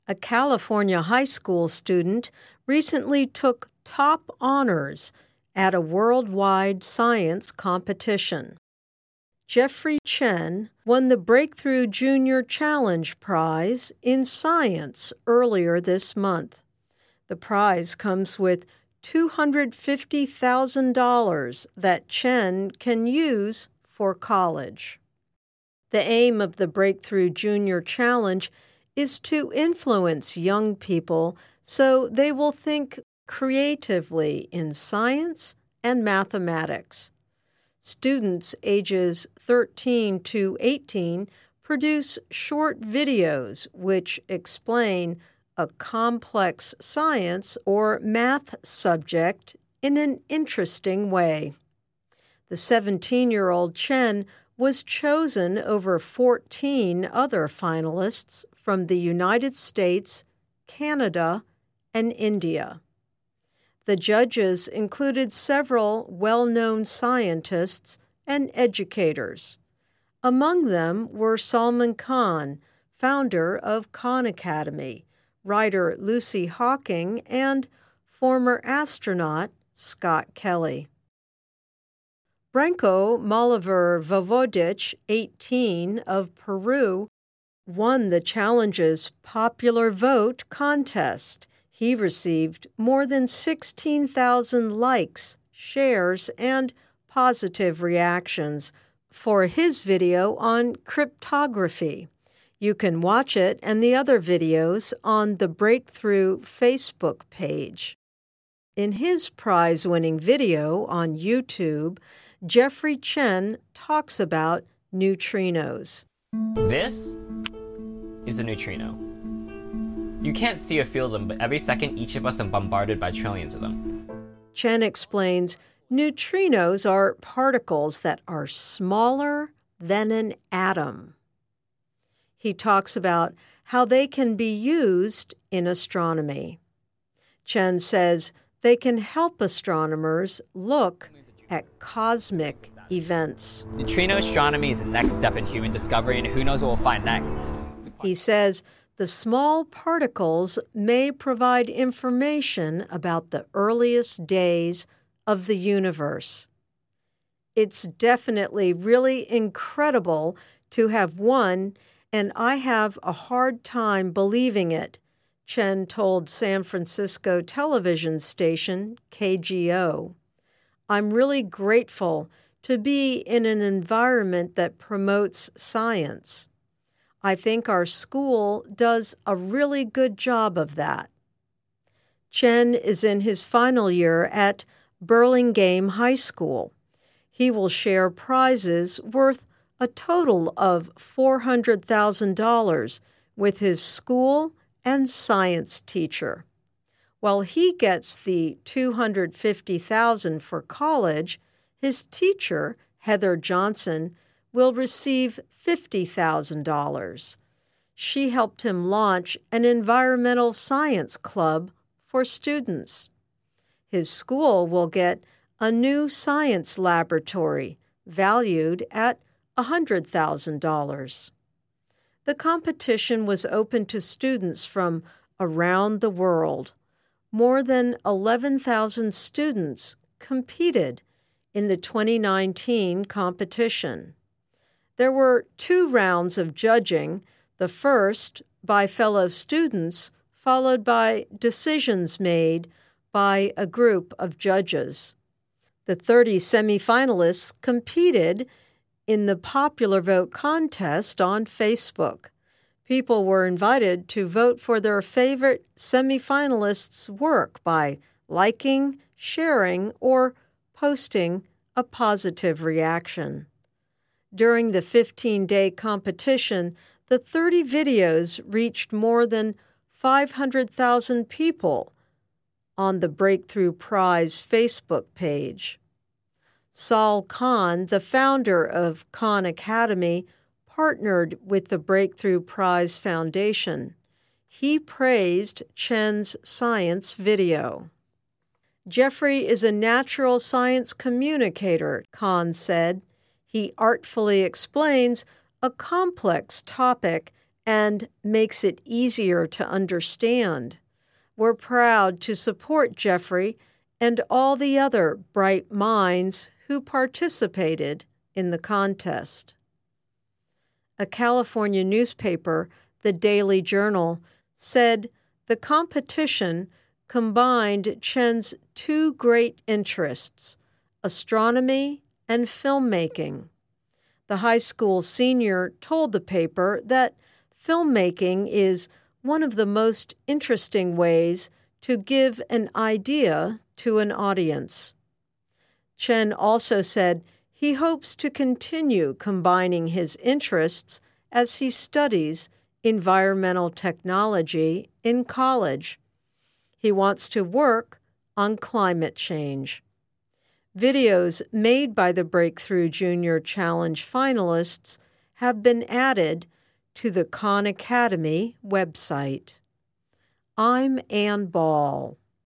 A California high school student recently took top honors at a worldwide science competition. Jeffrey Chen won the Breakthrough Junior Challenge Prize in Science earlier this month. The prize comes with $250,000 that Chen can use for college. The aim of the Breakthrough Junior Challenge is to influence young people so they will think creatively in science and mathematics. Students ages 13 to 18 produce short videos which explain a complex science or math subject in an interesting way. The 17-year-old Chen was chosen over 14 other finalists from the United States, Canada, and India. The judges included several well-known scientists and educators. Among them were Salman Khan, founder of Khan Academy, writer Lucy Hawking, and former astronaut Scott Kelly. Branko Malaver-Vojvodic, 18, of Peru, won the challenge's popular vote contest. He received more than 16,000 likes, shares, and positive reactions for his video on cryptography. You can watch it and the other videos on the Breakthrough Facebook page. In his prize-winning video on YouTube, Jeffrey Chen talks about neutrinos. This is a neutrino. You can't see or feel them, but every second each of us are bombarded by trillions of them. Chen explains neutrinos are particles that are smaller than an atom. He talks about how they can be used in astronomy. Chen says they can help astronomers look at cosmic events. Neutrino astronomy is the next step in human discovery, and who knows what we'll find next. He says the small particles may provide information about the earliest days of the universe. It's definitely really incredible to have won, and I have a hard time believing it, Chen told San Francisco television station KGO. I'm really grateful to be in an environment that promotes science. I think our school does a really good job of that. Chen is in his final year at Burlingame High School. He will share prizes worth a total of $400,000 with his school and science teacher. While he gets the $250,000 for college, his teacher, Heather Johnson, will receive $50,000. She helped him launch an environmental science club for students. His school will get a new science laboratory valued at $100,000. The competition was open to students from around the world. More than 11,000 students competed in the 2019 competition. There were 2 rounds of judging, the first by fellow students, followed by decisions made by a group of judges. The 30 semifinalists competed in the popular vote contest on Facebook. People were invited to vote for their favorite semifinalists' work by liking, sharing, or posting a positive reaction. During the 15-day competition, the 30 videos reached more than 500,000 people on the Breakthrough Prize Facebook page. Sal Khan, the founder of Khan Academy, partnered with the Breakthrough Prize Foundation. He praised Chen's science video. Jeffrey is a natural science communicator, Khan said. He artfully explains a complex topic and makes it easier to understand. We're proud to support Jeffrey and all the other bright minds who participated in the contest. A California newspaper, the Daily Journal, said the competition combined Chen's two great interests, astronomy and filmmaking. The high school senior told the paper that filmmaking is one of the most interesting ways to give an idea to an audience. Chen also said he hopes to continue combining his interests as he studies environmental technology in college. He wants to work on climate change. Videos made by the Breakthrough Junior Challenge finalists have been added to the Khan Academy website. I'm Ann Ball.